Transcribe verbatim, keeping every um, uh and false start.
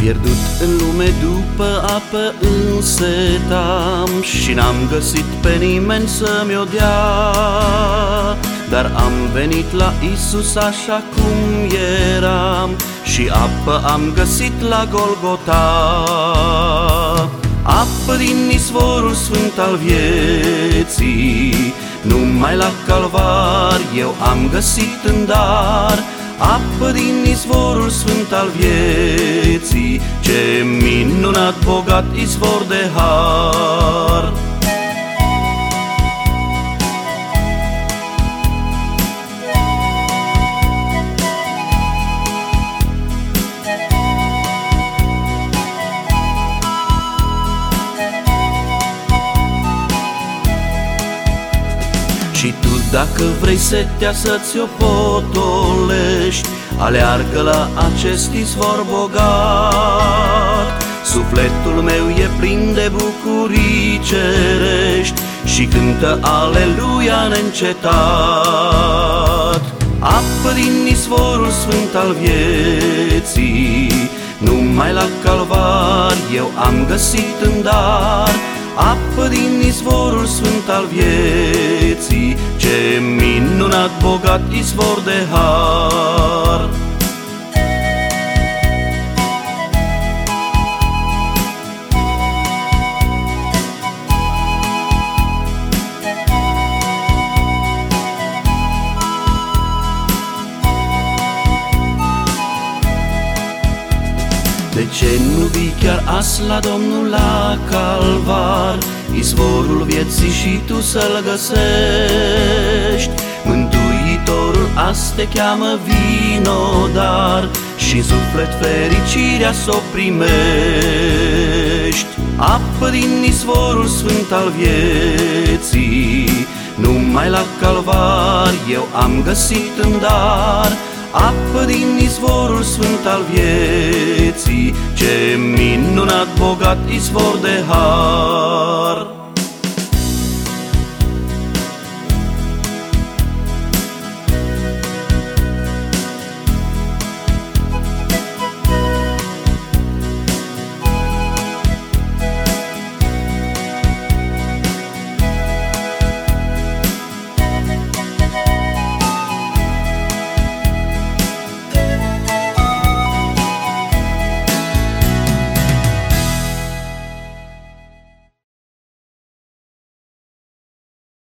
Pierdut în lume după apă însetam și n-am găsit pe nimeni să-mi o dea, dar am venit la Isus așa cum eram și apă am găsit la Golgota. Apă din izvorul sfânt al vieții, numai la Calvar eu am găsit în dar. Apă din izvorul sfânt al vieții, ce minunat bogat izvor de har. Și tu, dacă vrei setea să-ți o potolești, aleargă la acest izvor bogat. Sufletul meu e plin de bucurii cerești și cântă aleluia neîncetat. Apă din izvorul sfânt al vieții, numai la Calvar eu am găsit în dar. Apă din izvorul sfânt al vieții, ce minunat bogat izvor de har. De ce nu vii chiar azi la Domnul la Calvar, izvorul vieții, și tu să-L găsești? Mântuitorul azi te cheamă, vino dar și suflet fericirea s-o primești. Apă din izvorul sfânt al vieții, numai la Calvar eu am găsit în dar. Apă din izvorul sfânt al vieții, ce minunat bogat izvor de har.